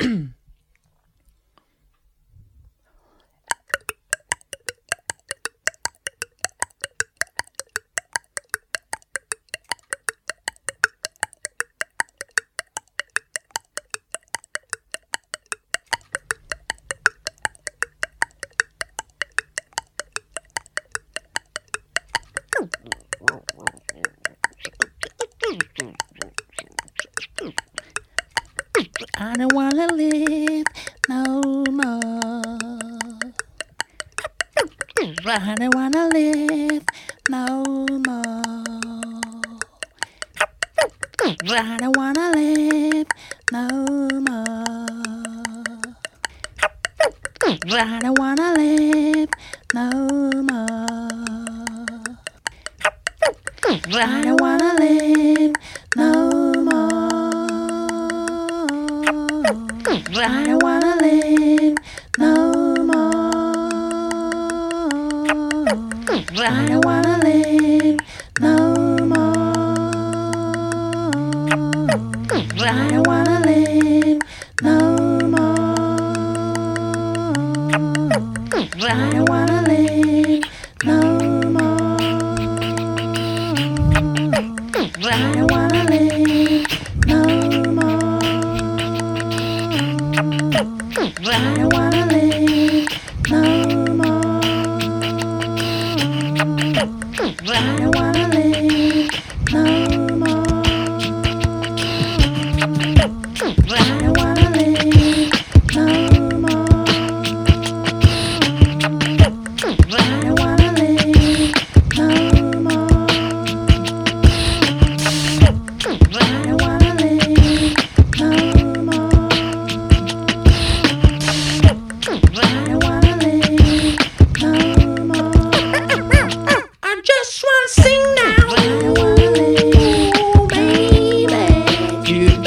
I don't wanna live no more. I don't wanna live no more. I don't wanna live no more. I don't wanna live no more. I don't wanna live no more. I don't wanna live no more. I don't wanna live no more. I don't wanna live no more. I don't wanna live no more. I don't wanna live no more. I don't wanna live no more. I don't wanna live no more. I don't wanna live no more. I don't wanna live no more. I don't wanna live no more. I don't wanna live no more. I just wanna sing now. I don't wanna live, baby.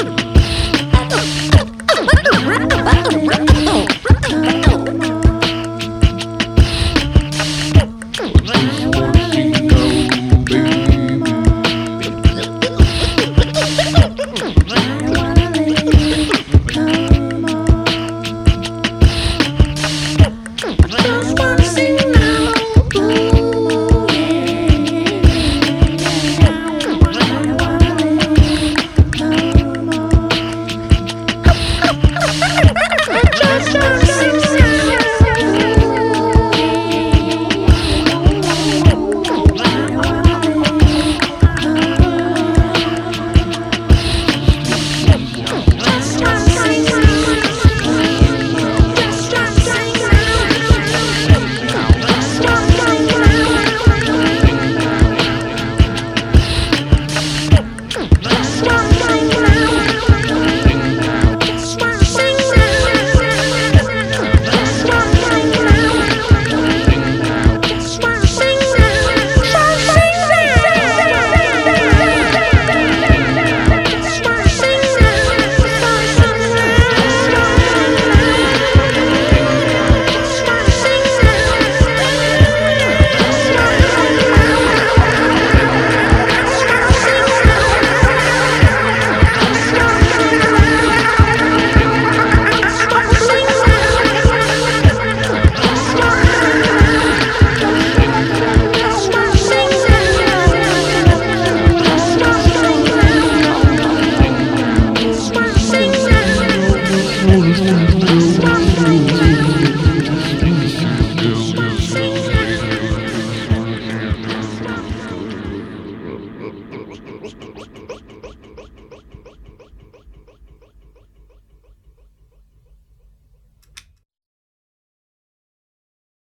Thank you.